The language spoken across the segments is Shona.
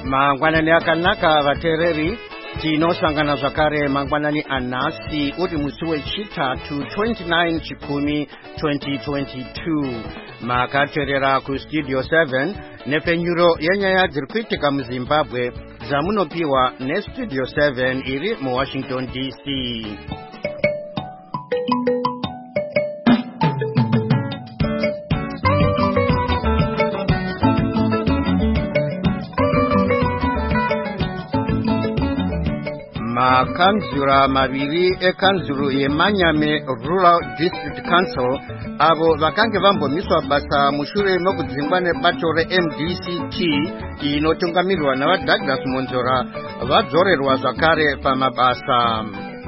Mangwanani akanaka vatereri tinosangana zvakare mangwanani anhasi uri musi wechitatu 29 chikumi 2022 makateerera kustudio 7 nepfenyuro yenyaya dziri kuitika muzimbabwe dzamunopiwa nestudio 7 iri muwashington dc. Makanzura maviri ekanzuru yemanyame Rural District Council avo vakange vambomiswa basa mushure mekudzingwa nebato reMDCT inotungamirirwa navaDouglas Monzora vadzorerwa zvakare pamabasa.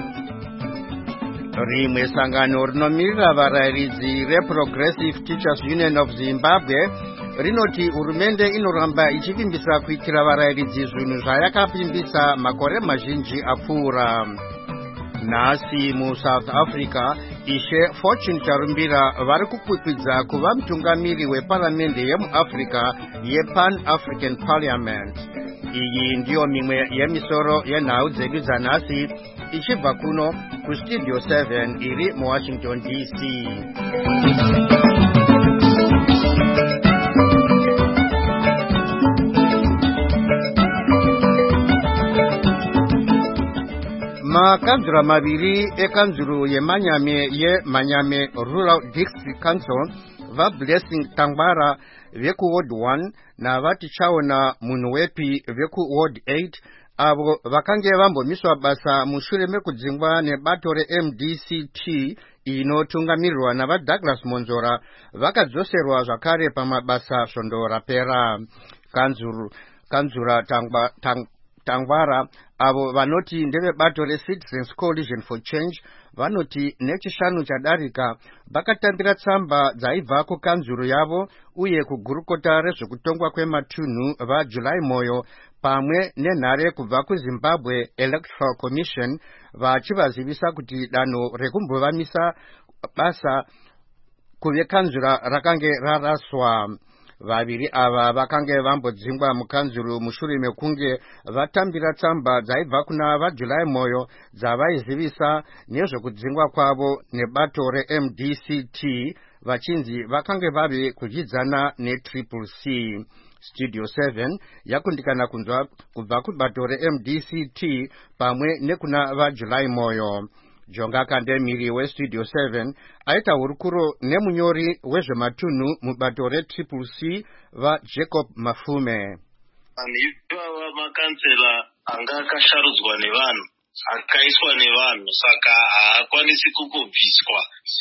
Rimwe sangano rinomirira varayiridzi reProgressive Teachers Union of Zimbabwe rinoti hurumende inoramba ichivimbisa kuitira varayiridzi zvinhu zvayakavimbisa makore mazhinji apfuura. Nhasi muSouth Africa Ishe Fortune Charumbira vari kukwikwidza kuva mutungamiri weparamende yemuAfrica yePan-African Parliament. Iyi ndiyo mimwe yemisoro yenhau dzedu dzanhasi ichibva kuno kustudio 7 iri muWashington DC. Makanzura maviri ekanzuru yemanyame Rural District Council vaBlessing Tangwara veku Ward 1 navatichaona Munhuwepi veku Ward 8 avo vakange vambomiswa basa mushure mekudzingwa nebato reMDCT inotungamirirwa navaDouglas Monzora vakadzoserwa zvakare pamabasa svondo rapera. Kanzura Tangwara avo vanoti ndevebato reCitizens Coalition for Change vanoti nechishanu chadarika vakatambira tsamba dzaibva kukanzuru yavo uye kugurukota rezvekutongwa kwematunhu vaJuly Moyo pamwe nenhare kubva kuZimbabwe Electoral Commission vachivazivisa kuti danho rekumbovamisa basa kuve kanzura rakange raraswa. Vaviri ava vakange vambodzingwa mukanzuru mushure mekunge vatambira tsamba dzaibva kuna vaJuly Moyo dzavaizivisa nezvekudzingwa kwavo nebato reMDCT vachinzi vakange vave kudyidzana neCCC. Studio 7 yakundikana kunzwa kubva kubato reMDCT pamwe nekuna vaJuly Moyo. Jonga Kandemiri weStudio 7 aita hurukuro nemunyori wezvematunhu mubato reCCC vaJacob Mafume. Ivava makansela anga akasharudzwa nevanhu akaiswa nevanhu saka haakwanisi kukubviswa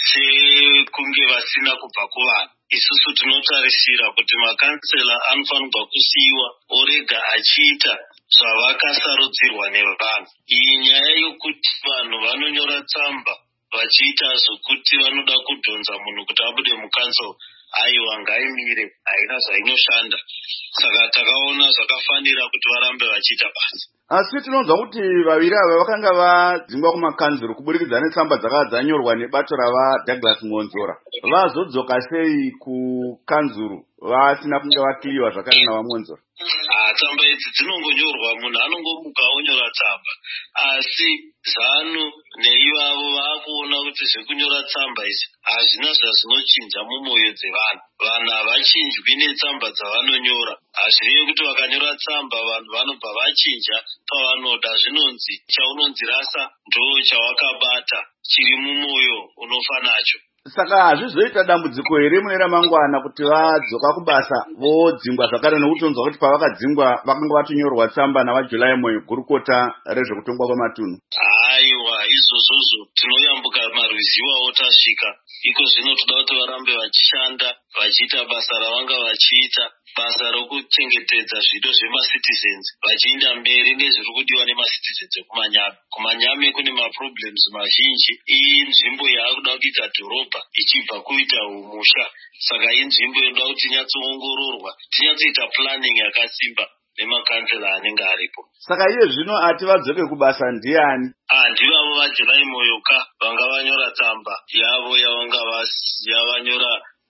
sekunge vasina kubva kuvanhu. Isusu tinotarisira kuti makansela anofanirwa kusiyiwa orega achiita zvavakasarudzirwa nevanhu. Iyi nyaya yokuti vanhu vanonyora tsamba vachiita zvokuti vanoda kudhonza munhu kuti abude mukansel, aiwa ngaimire, haina zvainoshanda. Saka takaona zvakafanira kuti varambe vachiita basa. Asi tinonzwa kuti vaviri ava vakanga vadzingwa kumakanzuru kuburikidza netsamba dzakanga dzanyorwa nebato ravaDouglas Monzora. Vazodzoka sei kukanzuru vasina kunge vakiliwa zvakare navaMonzora? Tsamba idzi dzinongonyorwa, munhu anongomuka onyora tsamba, asi ZANU neivavo vakuona kuti zvekunyora tsamba izvi hazvina zvazvinochinja mumwoyo dzevanhu. Vanhu havachinjwi netsamba dzavanonyora. Hazvirevi kuti vakanyora tsamba vanhu vanobva vachinja pavanoda. Zvinonzi chaunonzi rasa ndo chawakabata, chiri mumwoyo unofa nacho. Saka hazvizoita dambudziko here mune ramangwana kuti vadzoka kubasa vodzingwa zvakare, nekuti unzwa kuti pavakadzingwa vakanga vatonyorwa tsamba navaJuly Moyo gurukota rezvekutongwa kwematunhu? Aiwa, izvozvozvo tinoyambuka marwiziwawo tasvika. Iko zvino toda kuti varambe vachishanda vachiita basa ravanga vachiita, basa rokuchengetedza zvido zvemacitizens, vachienda mberi nezviri kudiwa nemacitizens ekumanyame. Kumanyame kune maproblems mazhinji. Iyi nzvimbo yaakuda kuita dhorobha ichibva kuita umusha, saka inzvimbo inoda kuti inyatsoongororwa, tinyatsoita planning yakasimba nemakansela anenge aripo. Saka iye zvino ati vadzoke kubasa ndiani? Ndivavo vaJuly Moyo vanga vanyora tsamba yavo yavanga yavanyora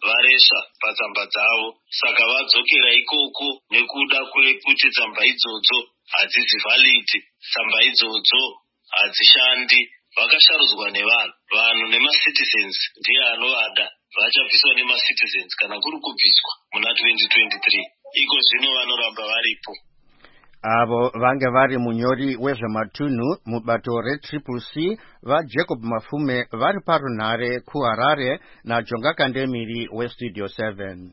varesha patsamba dzavo. Saka vadzokera ikoko nekuda kwekuti tsamba idzodzo hadzisi validi, tsamba idzodzo hadzishandi. Vakasharudzwa nevanhu, vanhu nemacitizens ndiye anovada. Vachabviswa nemacitizens kana kuri kubviswa muna 2023. Iko zvino vanoramba varipo. Avo vange vari munyori wezvematunhu mubato reCCC vaJacob Mafume vari parunhare kuHarare naJonga Kandemiri weStudio 7.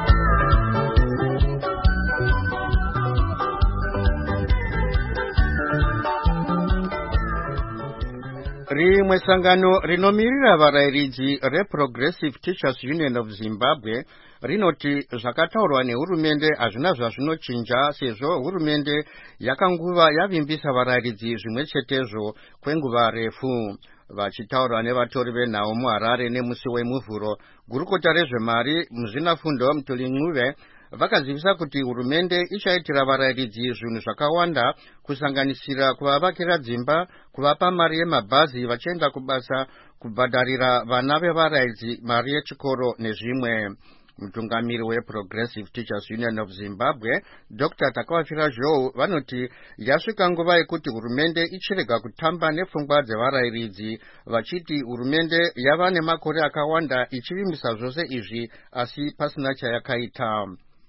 Rimwe sangano rinomirira varayiridzi reProgressive Teachers Union of Zimbabwe rinoti zvakataurwa nehurumende hazvina zvazvinochinja sezvo hurumende yakanguva yavimbisa varayiridzi zvimwe chetezvo kwenguva refu. Vachitaura nevatori venhau muHarare nemusi wemuvhuro, gurukota rezvemari muzvinafundo Mtulincuve vakazivisa kuti hurumende ichaitira varayiridzi zvinhu zvakawanda kusanganisira kuvavakira dzimba, kuvapa mari yemabhazi vachienda kubasa, kubhadharira vana vevarayiridzi mari yechikoro nezvimwe. Mutungamiri weProgressive Teachers Union of Zimbabwe Dr. Takawafira Joe vanoti yasvika nguva yekuti hurumende ichirega kutamba nepfungwa dzevarayiridzi, vachiti hurumende yava nemakore akawanda ichivimbisa zvose izvi asi pasina chayakaita.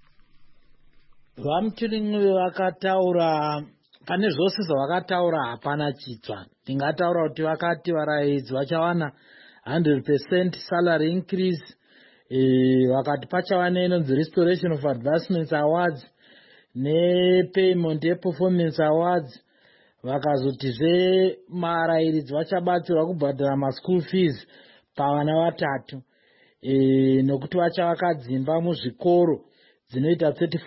Vamtulincuve vakataura pane zvose zvavakataura hapana chitsva. Ndingataura kuti vakati varayiridzi vachawana 100% salary increase, vakati pachava inonzi restoration of advancements awards nepayment yeperformance awards. Vakazotizve marayiridzi vachabatsirwa kubhadhara maschool fees pavana vatatu, nokuti vachavaka dzimba muzvikoro dzinoita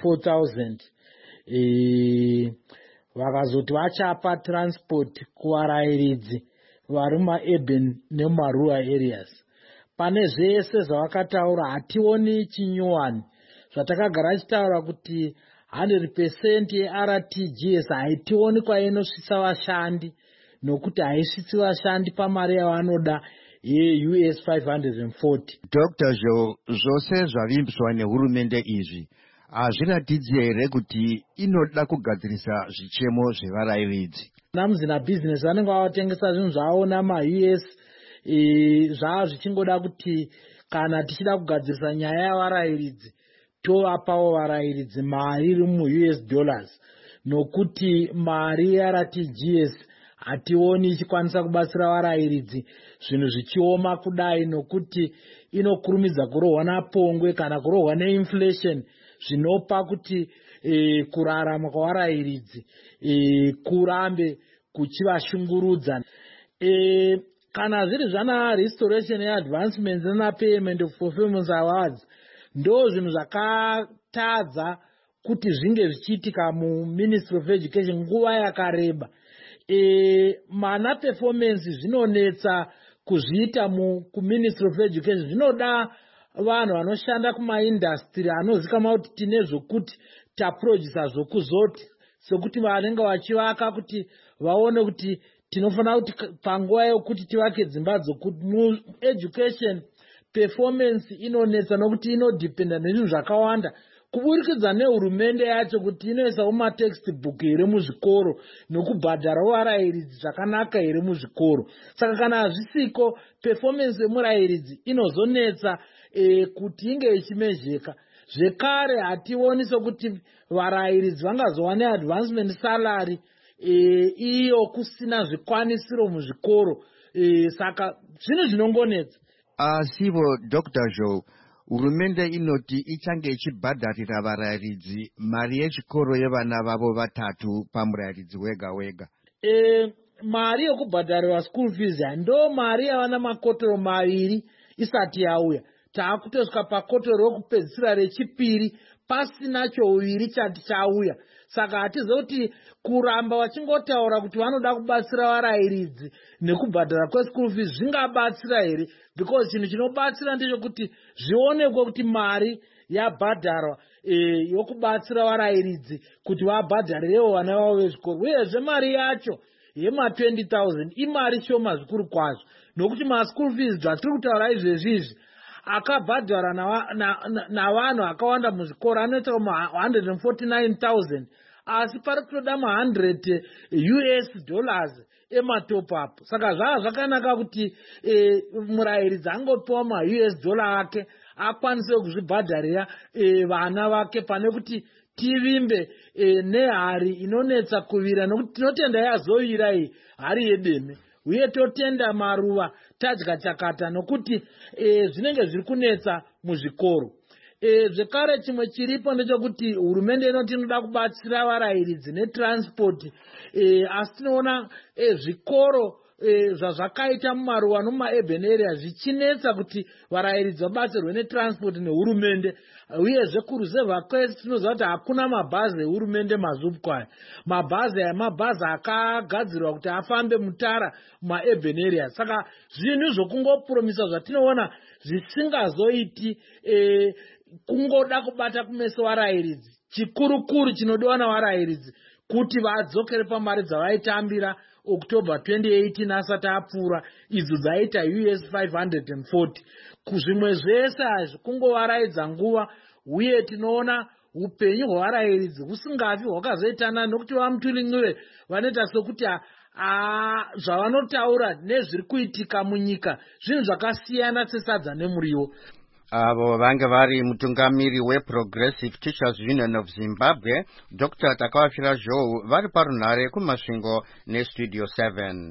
34,000. Vakazoti vachapa transport kuvarayiridzi vari mumaurban nemumarural areas. Pane zvese zvavakataura hationi chinyuwani. Zvatakagara tichitaura kuti 100% yeRTGS haitioni kwainosvitsa vashandi, nokuti haisvitsi vashandi pamari yavanoda yeUS 540. Dr. Joe, zvose zvavimbiswa nehurumende izvi hazviratidzi here kuti inoda kugadzirisa zvichemo zvevarayiridzi? Namuzina business vanenge vavatengesa zvinhu zvavo namaUS, zvava zvichingoda kuti kana tichida kugadzirisa nyaya yavarayiridzi tovapawo varayiridzi mari iri muUS dollars, nokuti mari yeRTGS hationi ichikwanisa kubatsira varayiridzi zvinhu zvichioma kudai, nokuti inokurumidza kurohwa napongwe kana kurohwa neinflation, zvinopa kuti kurarama kwavarayiridzi kurambe kuchivashungurudza. Kana zviri zvana restoration yeadvancements nenapayment of performance awards ndo zvinhu zvakatadza kuti zvinge zvichiitika muMinistry of Education nguva yakareba. Mana performance zvinonetsa kuzviita kuMinistry of Education. Zvinoda vanhu vanoshanda kumaindastry anozikamwa kuti tine zvokuti taproducer zvokuzoti, sekuti vanenge vachivaka kuti vaone kuti tinofanira kuti panguva yokuti tivake dzimba dzokuti mueducation performance inonetsa, nokuti inodependa nezvinhu zvakawanda kuburikidza nehurumende yacho kuti inoisawo matextbook here muzvikoro nokubhadharawo varayiridzi zvakanaka here muzvikoro. Saka kana hazvisiko performance yemurayiridzi inozonetsa kuti inge ichimezheka. Zvekare hationi sokuti varayiridzi vangazowana advancement salary iyo kusina zvikwanisiro muzvikoro, saka zvinhu zvinongonetsa. Asivo Dr. Joe, hurumende inoti ichange ichibhadharira varayiridzi mari yechikoro yevana vavo vatatu pamurayiridzi wega wega. Mari yokubhadharira school fees ndo mari yavana makotoro maviri isati yauya. Taakutosvika pakotoro rokupedzisira rechipiri pasina chouviri chati chauya. Saka hatizoti kuramba vachingotaura kuti vanoda kubatsira varayiridzi nekubhadhara kweschool fees zvingabatsira here, because chinhu chinobatsira ndechekuti zvionekwe kuti mari yabhadharwa yokubatsira varayiridzi kuti vabhadharirewo vana vavo vezvikoro. Uyezve mari yacho yema20,000 imari shoma zvikuru kwazvo, nokuti maschool fees zvatiri kutaura izvezvizvi akabhadhara navanhu akawanda muzvikoro anoita 149,000 asi pari kutoda $100 ematop up. Saka zvava zvakanaka kuti murayiridzi angopiwa $US ake akwanise kuzvibhadharira vana vake pane kuti tivimbe nehari inonetsa kuvira, nokuti tinotenda yazovira iyi hari yedeme, uye totenda maruva tadya chakata nokuti zvinenge zviri kunetsa muzvikoro. Zvekare chimwe chiripo ndechekuti hurumende inoti inoda kubatsira varayiridzi netransport, asi tinoona zvikoro zvazvakaita mumaruwa nomumaurban area zvichinetsa kuti varayiridzi vabatsirwe netransport nehurumende. Uyezve kuruzevha kwese tinoziva kuti hakuna mabhazi ehurumende mazupkwaya. Mabhazi aya mabhazi akagadzirwa kuti afambe mutara mumaurban area. Saka zvinhu zvokungopromisa zvatinoona zvisingazoiti, kungoda kubata kumeso varayiridzi. Chikurukuru chinodiwa navarayiridzi kuti vadzokere pamari dzavaitambira October 2018 asati apfuura, idzo dzaita $540. Kuzvimwe zvese hazvi kungovaraidza nguva, uye tinoona upenyu hwevarayiridzi husingafi hwakazoitana nokuti vamutulingiwe vanoita sokuti zvavanotaura nezviri kuitika munyika zvinhu zvakasiyana sesadza nemuriwo. Avo vange vari mutungamiri weProgressive Teachers Union of Zimbabwe, Dr. Takawafira Zhou, vari parunhare kumasvingo neStudio 7.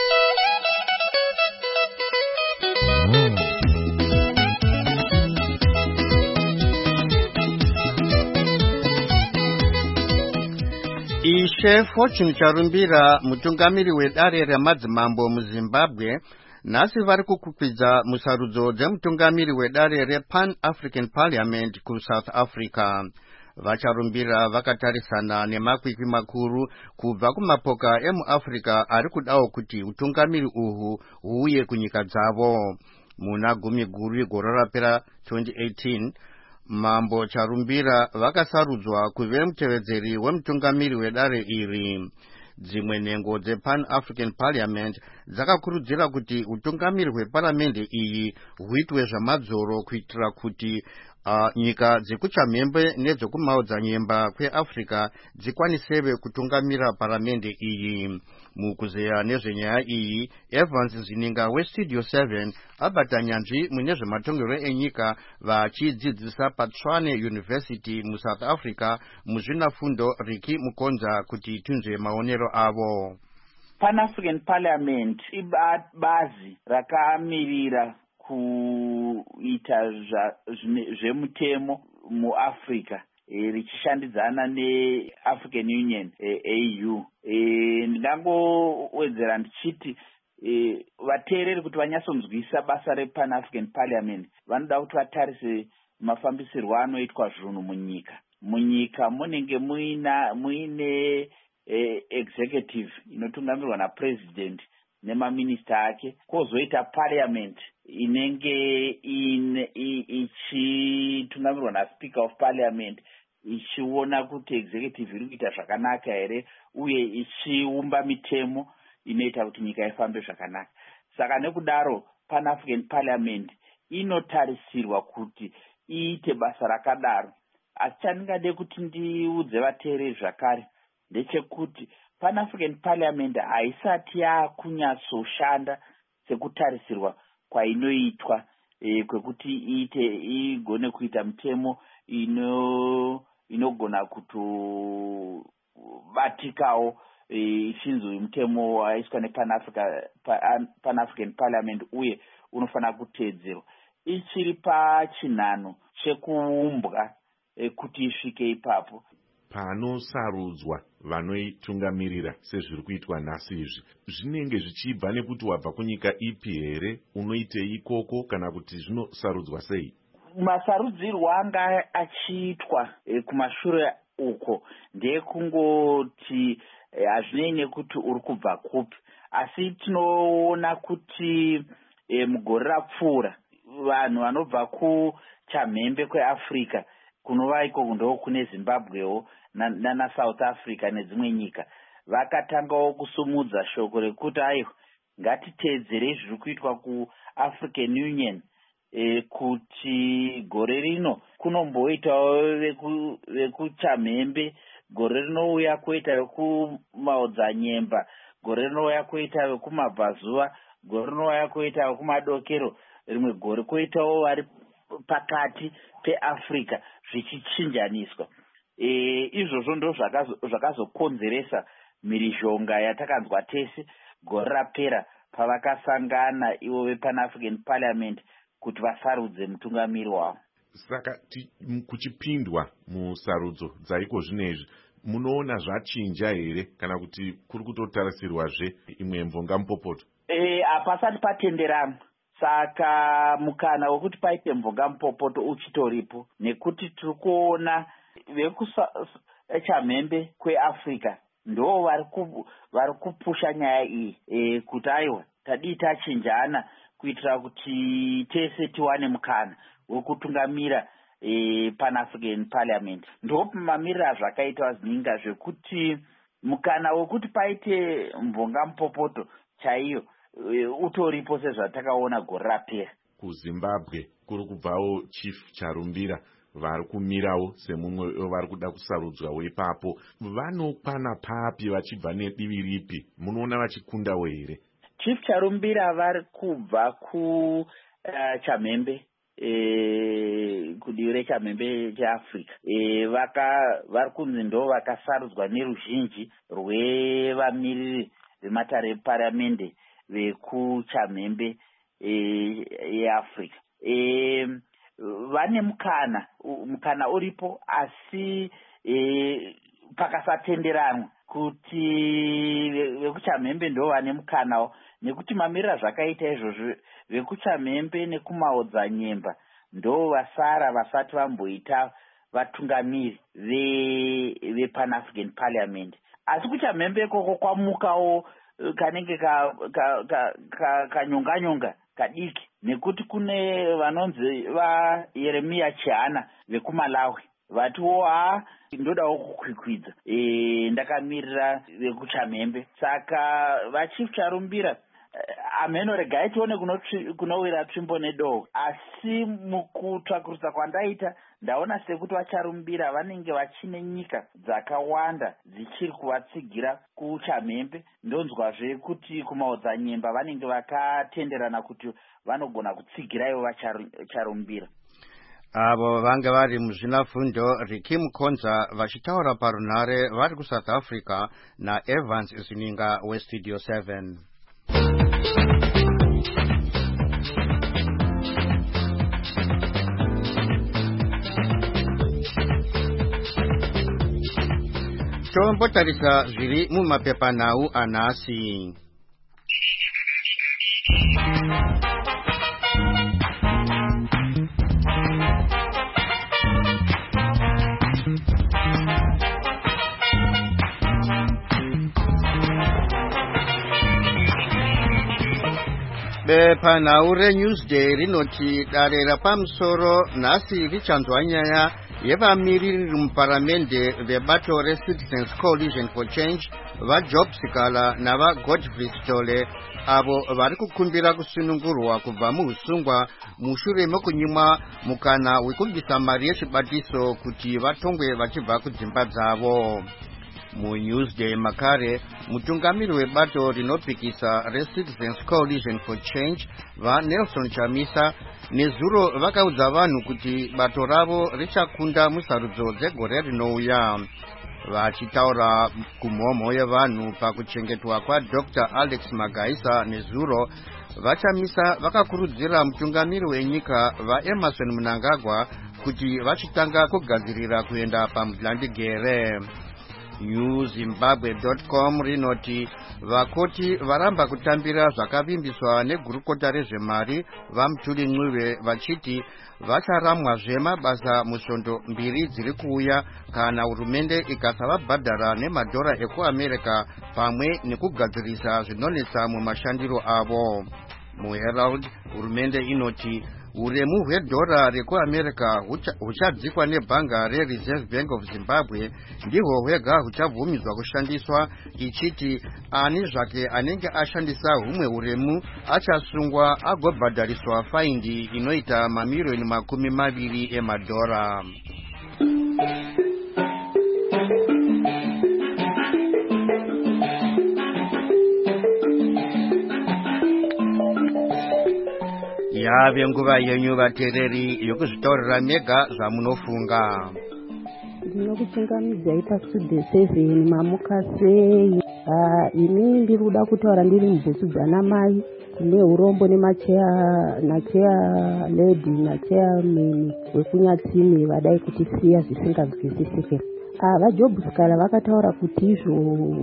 Ishe Fortune Charumbira, mutungamiri wedare remadzimambo muZimbabwe, nhasi vari kukwidza musarudzo dzemutungamiri wedare rePan-African Parliament kuSouth Africa. Vacharumbira vakatarisana nemakwikwi makuru kubva kumapoka emuAfrica ari kudawo kuti utungamiri uhu huuye kunyika dzavo. Muna gumi guru gore rapera 2018, Mambo Charumbira vakasarudzwa kuve mutevedzeri wemutungamiri wedare iri. Dzimwe nhengo dzePan-African Parliament dzakakurudzira kuti utungamiri hweparamende iyi huitwe zvamadzoro kuitira kuti nyika dzekuchamhembe nedzekumaodzanyemba kweAfrica dzikwanisewe kutungamira paramende iyi. Mukuzeya nezvenyaya iyi, Evans Zininga weStudio 7 abata nyanzvi mune zvematongerwo enyika vachidzidzisa paTshwane University muSouth Africa muzvinafundo Riki Mukonza kuti tunzwe maonero avo. Pan-African Parliament ibazi rakamirira kuita zvemutemo muAfrica richishandidzana neAfrican Union AU. Ndingangowedzera ndichiti vateereri kuti vanyatsonzwisa basa rePan-African Parliament vanoda kuti vatarise mafambisirwo anoitwa zvinhu munyika. Munyika munenge muine executive inotungamirwa napresident nemaminista ake, kozoita parliament inenge ichitungamirwa naspeaker of parliament ichiona kuti executive iri kuita zvakanaka here uye ichiumba mitemo inoita kuti nyika ifambe zvakanaka. Saka nekudaro Pan-African Parliament inotarisirwa kuti iite basa rakadaro. Asi chandingade kuti ndiudze vateereri zvakare ndechekuti Pan-African Parliament haisati yakunyatsoshanda sekutarisirwa kwainoitwa kwekuti igone kuita mitemo inogona kutobatikawo ichinzwi mutemo waiswa nePan-African Parliament uye unofanira kuteedzerwa. Ichiri pachinhano chekuumbwa kuti isvike ipapo. Panosarudzwa vanoitungamirira sezviri kuitwa nhasi izvi, zvinenge zvichibva nekuti wabva kunyika ipi here, unoitei ikoko, kana kuti zvinosarudzwa sei? Masarudzirwo anga achiitwa kumashure uko ndekungoti hazvinei nekuti uri kubva kupi, asi tinoona kuti mugore rapfuura vanhu vanobva kuchamhembe kweAfrica kunova iko ndo kune Zimbabwewo naSouth Africa nedzimwe nyika vakatangawo kusumudza shoko rekuti aiwa ngatiteedzerei zviri kuitwa kuAfrican Union kuti gore rino kunomboitawo vekuchamhembe, gore rinouya kuita vekumaodzanyemba, gore rinouya kuita vekumabvazuva, gore rinouya kuita vekumadokero, rimwe gore kuitawo vari pakati peAfrica zvichichinjaniswa. Izvozvo ndo zvakazokonzeresa mhirizhonga yatakanzwa tese gore rapera pavakasangana ivo vePan-African Parliament kuti vasarudze mutungamiri wavo. Saka kuchipindwa musarudzo dzaiko zvinezvi, munoona zvachinja here kana kuti kuri kutotarisirwazve imwe mvongamupopoto? Hapasati patenderanwa, saka mukana wekuti paite mvongamupopoto uchitoripo, nekuti tiri kuona vekuchamhembe kweAfrica ndo vari kupusha nyaya iyi kuti aiwa tadii tachinjana kuitira kuti tese tiwane mukana wekutungamira Pan-African Parliament. Ndo mamirira zvakaita zvinenga zvekuti mukana wekuti paite mvongamupopoto chaiyo utoripo sezvatakaona gore rapera. KuZimbabwe kuri kubvawo Chief Charumbira vari kumirawo semumwe vari kuda kusarudzwawo ipapo. Vanokwana papi vachibva nedivi ripi? Munoona vachikundawo here? Chief Charumbira vari kubva kuchamhembe, kudivi rechamhembe cheAfrica. Vari kunzi ndo vakasarudzwa neruzhinji rwevamiriri vematare eparamende vekuchamhembe yeAfrica. Vane mukana uripo, asi pakasatenderanwa kuti vekuchamhembe ndo vane mukanawo, nekuti mamirira zvakaita izvozvo vekuchamhembe nekumaodzanyemba ndo vasara vasati vamboita vatungamiri vePan-African Parliament. Asi kuchamhembe ikoko kwamukawo kanenge kanyonga kadiki, nekuti kune vanonzi vaYeremia Chihana vekuMalawi vatiwo ndodawo kukwikwidza ndakamirira vekuchamhembe. Saka vaChief Charumbira amheno regai tione kunowira tsvimbo nedohwe, asi mukutsvakurudza kwandaita ndaona sekuti vaCharumbira vanenge vachine nyika dzakawanda dzichiri kuvatsigira kuchamhembe. Ndonzwazve kuti kumaodzanyemba vanenge vakatenderana kuti vanogona kutsigira ivo vaCharumbira. Avo vanga vari muzvinafundo Ricky Mukonza vachitaura parunhare vari kuSouth Africa naEvans Zininga weStudio 7. Tombotarisa zviri mumapepanhau anhasi. Bepanhau reNewsday rinoti dare rapamusoro nhasi richanzwa nyaya yevamiriri muparamende vebato reCitizens Coalition for Change vaJob Sikala navaGodfrey Sitole avo vari kukumbira kusunungurwa kubva muusungwa mushure mekunyimwa mukana wekubvisa mari yechibatiso kuti vatongwe vachibva kudzimba dzavo. MuNewsday makare mutungamiri webato rinopikisa reCitizens Coalition for Change vaNelson Chamisa nezuro vakaudza vanhu kuti bato ravo richakunda musarudzo dzegore rinouya. Vachitaura kumhomho yevanhu pakuchengetwa kwaDr. Alex Magaisa nezuro, vaChamisa vakakurudzira mutungamiri wenyika vaEmerson Mnangagwa kuti vachitanga kugadzirira kuenda pamuDlandegere. NewZimbabwe.com rinoti vakoti varamba kutambira zvakavimbiswa negurukota rezvemari vaMutuli Ncube vachiti vacharamwazve mabasa musvondo mbiri dziri kuuya kana hurumende ikasavabhadhara nemadhora ekuAmerica pamwe nekugadzirisa zvinonetsa mumashandiro avo. MuHerald hurumende inoti uremu hwedhora rekuamerica huchadzikwa nebhanga rereserve bank of zimbabwe ndihwo hwega huchabvumidzwa kushandiswa, ichiti ani zvake anenge ashandisa humwe uremu achasungwa agobhadhariswa faindi inoita mamiliyoni 20 emadhora. Yave nguva yenyu vateereri yokuzvitaurira mega zvamunofunga. Ndinokuchingamidzai pastudio 7 mamuka sei. Ini ndiri kuda kutaura ndiri mubhutsu dzanamai kune urombo nacheya lady nacheyamen wekunyatsimi vadai kuti siya zvisingazwisisike. Vajobhuskala vakataura kuti izvo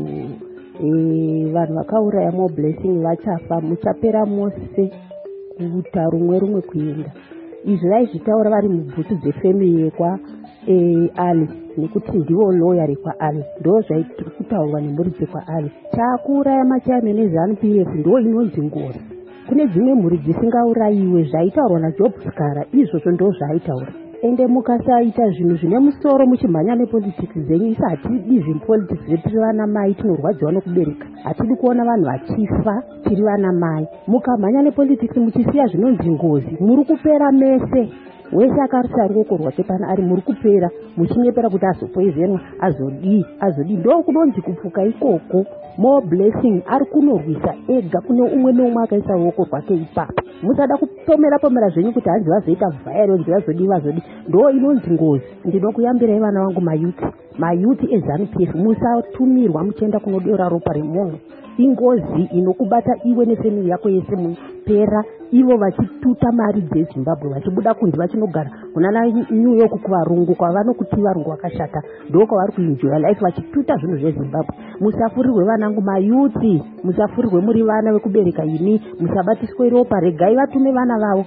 vanhu vakauraya moblessing vachafa, muchapera mose kuita rumwe kuenda. Izvi vaizvitaura vari mubhutsu dzefemili yekwa Ali, nekuti ndivo lawyer rekwa Ali, ndo zvaitiri kutaurwa nemhuri dzekwa Ali. Chakuuraya machairman eZANU-PF ndo inonzi ngozi. Kune dzimwe mhuri dzisingaurayiwe zvaitaurwa naJobhuskara, izvozvo ndo zvaaitaura. Ende mukasaita zvinhu zvine musoro muchimhanya nepolitics dzenyu, isa hatidi zvepolitics tiri vana mai tinorwadziwa nokubereka. Hatidi kuona vanhu vachifa tiri vana mai. Mukamhanya nepolitics muchisiya zvinonzi ngozi, muri kupera mese. Wese akarisa ruoko rwake pana ari muri kupera, muchinyepera kuti azopoizenwa, azodi ndo kunonzi kupfuka ikoko. More blessing ari kunorwisa ega, kune umwe neumwe akaisa ruoko rwake ipapo. Musada kupomera zvenyu kuti hanzi vazoita violence, vazodi ndo inonzi ngozi. Ndinokuyambirai vana vangu mayuti eZANU-PF, musatumirwa muchienda kunodora ropa remunhu. Ingozi inokubata iwe nefemili yako yese mupera. Ivo vachituta mari dzeZimbabwe vachibuda kunzi vachinogara kunana New York kuvarungu, kwavanokuti varungu vakashata, ndo kwavari kuenjoy life vachituta zvinhu zveZimbabwe. Musafurirwe vanangu mayuti, musafurirwe muri vana vekubereka ini, musabatiswe ropa, regai vatume vana vavo.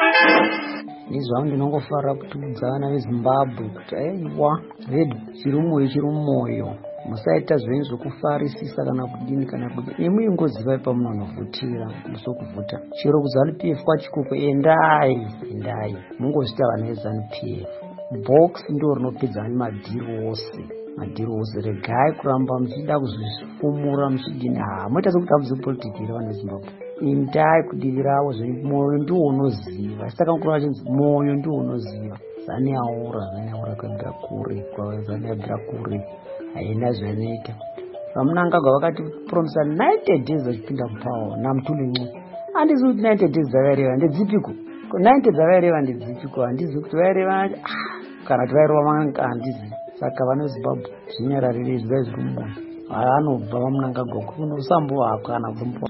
Izvangu ndinongofarira kutiudza vana veZimbabwe kuti aiwa vedu chiri mumwoyo, musaita zvenyu zvokufarisisa kana kudini kana kudini. Nemui ngozivai pamunonovhutira musokuvhuta. Chero kuZANU-PF kwachikoko endai mungozvita vana veZANU-PF. Box ndo rinopedza madhiri wose. Regai kuramba muchida kuzvifumura muchidini. Moita sekuti hamuzipolitiki ire vana veZimbabwe. Endai kudivi ravo zvenyu, mwoyo ndiwo unoziva. Saka mukuru vachinzi mwoyo ndiwo unoziva. Zani aura kuenda kure, zani abvira kure. Haina zvanoita. Vamunangagwa vakati promisa 90 days vachipinda mupawa naMutuli Ncu. Handizi kuti 90 days dzavaireva ndedzipiko. 90 dzavaireva ndedzipiko, handizi kuti vaireva kana kuti vaireva manga, handizi. Saka vana veZimbabwe zvinyararire zvivai zviri mumwoyo. Anobva vamunangagwa kunosambova kana kumpa.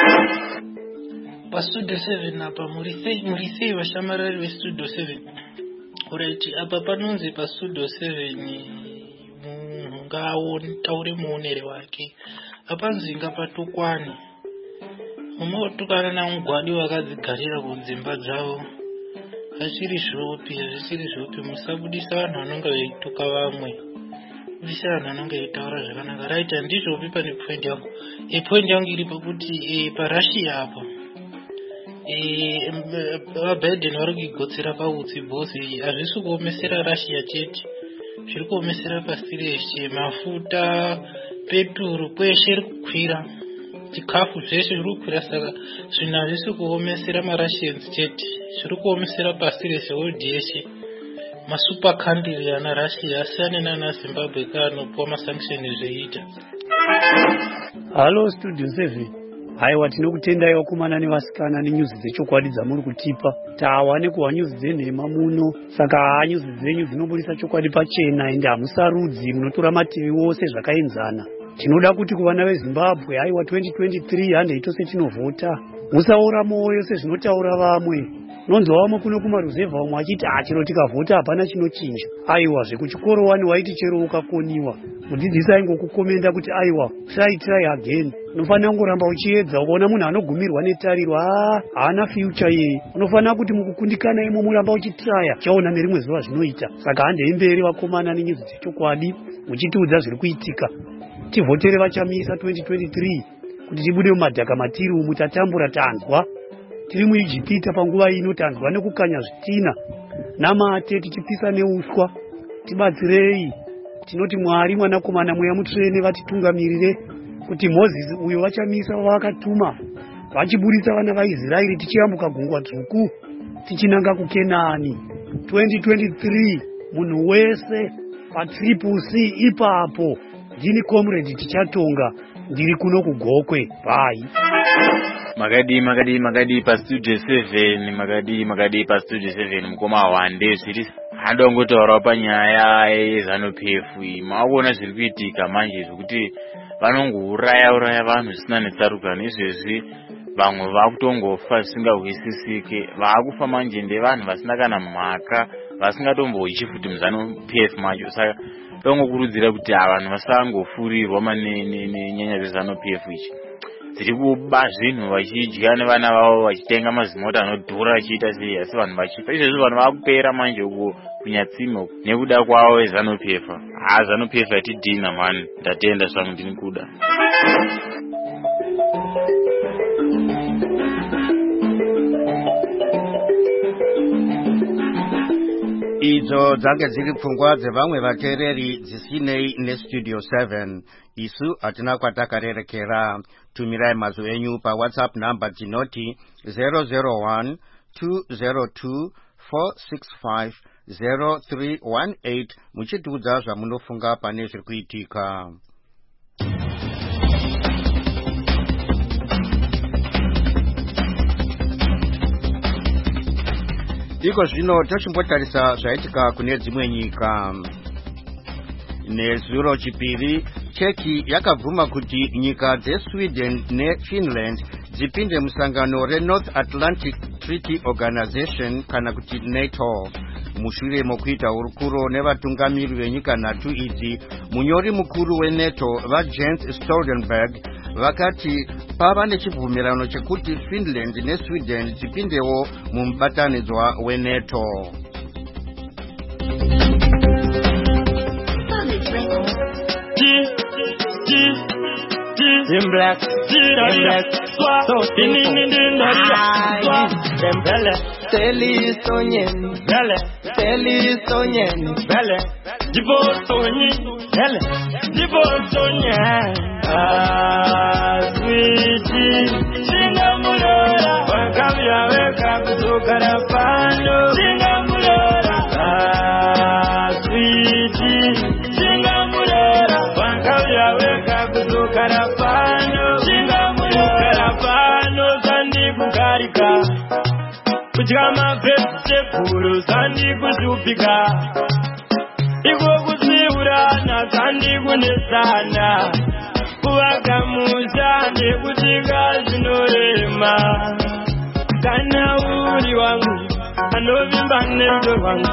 Pastudio 7 apa murisei vashamarari vestudio 7. Uraiti apa panonzi pastudio 7 taure muonere wake. Apanzi ngapatukwane. Unotukana namugwadi wakadzigarira kudzimba dzavo. Zvachiri zvopi musabudisa vanhu vanonga veituka vamwe. Budisa vanhu vanonga veitaura zvakanaka. Right, ndizvopi pane point yangu. Point yangu iri pakuti paRussia apa. Biden vari kuigotsera pautsi bhosi. Hazvisi kuomesera Russia chete. Zviri kuomesera pasi reshe, mafuta, peturu, kweshe iri kukwira, chikafu zveshe zviri kukwira. Saka zvinhu hazvisi kuomesera maRussians chete, zviri kuomesera pasi reshe, world yeshe. Masuper country ana Russia asiyane nana Zimbabwe kanopuwa masanction zveita. Halo studio 7. Haiwa tinokutendai vakomana nevasikana nenyuzi dzechokwadi dzamuri kutipa. Tawa nekuhwa nyuzi dzenhema muno. Saka nyuzi dzenyu dzinobudisa chokwadi pachena ende hamusarudzi, munotora mativi wose zvakaenzana. Tinoda kuti kuvana veZimbabwe haiwa 2023 handei tose tinovhota. Musaora moyo sezvinotaura vamwe. Nonzwa vamwe kuno kumaruzevha vamwe achiti chero tikavhota hapana chinochinja. Aiwa zvekuchikoro wani waiti chero ukakoniwa. Mudzidzisi aingokukomenda kuti aiwa try again. Unofanira kungoramba uchiedza ukaona munhu anogumirwa netariro haana future yeye. Unofanira kuti mukukundikana imo muramba uchitraya chaona nerimwe zuva zvinoita. Saka handei mberi vakomana nenyuzi dzechokwadi muchitiudza zviri kuitika. Tivhotere vachamisa 2023 kuti tibude mumadhaka matiri umu tatambura tanzwa. tiri muijipita panguva ino tanzwa nekukanya zvitina namate tichipisa neuswa. Tibatsirei, tinoti Mwari Mwanakomana Mweya Mutsvene vatitungamirire kuti Mozisi uyo vachamisa vavakatuma vachiburitsa vana vaIsraeri tichiyambuka gungwa dzvuku tichinanga kuKenani 2023. Munhu wese paCCC ipapo. Ndini comrade tichatonga, ndiri kuno kuGokwe. Bye. Makadi pa Studio 7, makadi pa Studio 7 mukoma wande zviri handongotaura panyaya yeZANU-PF. Maona zviri kuitika manje zvekuti vanongouraya vanhu zvisina netsarukano. Izvezvi vamwe vakutongofa zvisingahwisisike. Vakufa manje ndevanhu vasina kana mhaka, vasingatomboishi futi muZANU-PF macho. Saka tongokurudzira kuti vanhu vasangofurirwa nenyaya dzeZANU-PF ichi. Dziri kuba zvinhu vachidya nevana vavo, vachitenga mazimota anodhura vachiita sei, asi vanhu vachifa. Izvezvi vanhu vakupera manje uko kunyatsimo nekuda kwavo ZANU-PF. ZANU-PF yatidhina mani, ndatenda zvangu ndini kuda. Idzo dzange dziri pfungwa dzevamwe vateereri dzisinei neStudio 7. Isu hatina kwatakarerekera. Tumirai mazwi enyu paWhatsApp namba tinoti 001 202 465 0318 muchitiudza zvamunofunga pane zviri kuitika. Iko zvino tochimbotarisa zvaitika kune dzimwe nyika. Nezuro chipiri, Turkey yakabvuma kuti nyika dzeSweden neFinland dzipinde musangano reNorth Atlantic Treaty Organization kana kuti NATO. Mushure mokuita hurukuro nevatungamiri venyika nhatu idzi, munyori mukuru weNATO vaJens Stoltenberg vakati pava nechibvumirano chekuti Finland neSweden dzipindewo mumubatanidzwa weNATO. In black, so Kujama vegetable sandi kuzupika iko kuziura na sandi kunesana kuwakamuza nekutika zvinorema kana uri wangu anovimba nendo wangu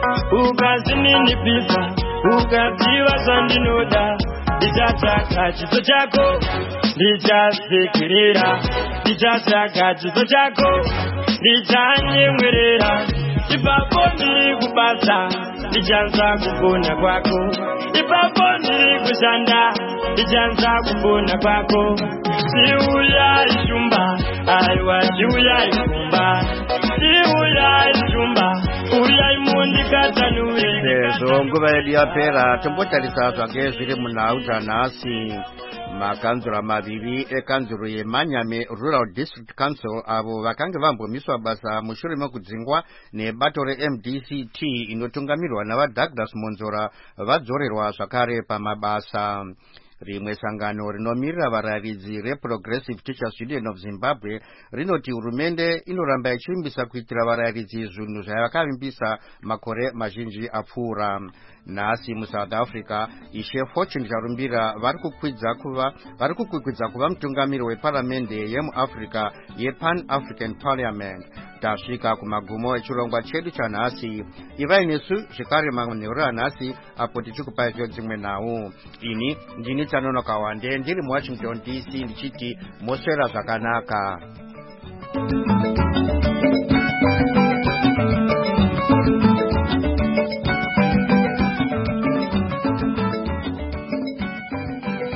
ukazininipisa ukaziva sandinoda ndichatsvaka chiso chako ndichasekerera ndichatsvaka chiso chako ndichanyemwerera ipapo ndiri kubasa ndichanza kugona kwako ipapo ndiri kushanda ndichanza kugona kwako siuya ishumba aiwa siuya ikumba siuya ishumba uya imundikatanure sezvo nguva yedu yapera tombotarisa zvake zviri munhau dzanhasi. Makanzura maviri ekanzuro yeManyame Rural District Council avo vakange vambomiswa basa mushure mekudzingwa nebato reMDCT inotungamirwa navaDouglas Monzora vadzorerwa zvakare pamabasa. Rimwe sangano rinomirira varayiridzi reProgressive Teachers Union of Zimbabwe rinoti hurumende inoramba ichivimbisa kuitira varayiridzi zvinhu zvayakavimbisa makore mazhinji apfuura. Nhasi muSouth Africa, Ishe Fortune Charumbira vari kukwikwidza kuva mutungamiri weparamende yemuAfrica yePan-African Parliament. Tasvika kumagumo echirongwa chedu chanhasi. Ivai nesu zvekare manheru anhasi apo tichikupai dzimwe nhau. Ini ndini Tsanonoka Wande ndiri muWashington DC ndichiti moswera zvakanaka.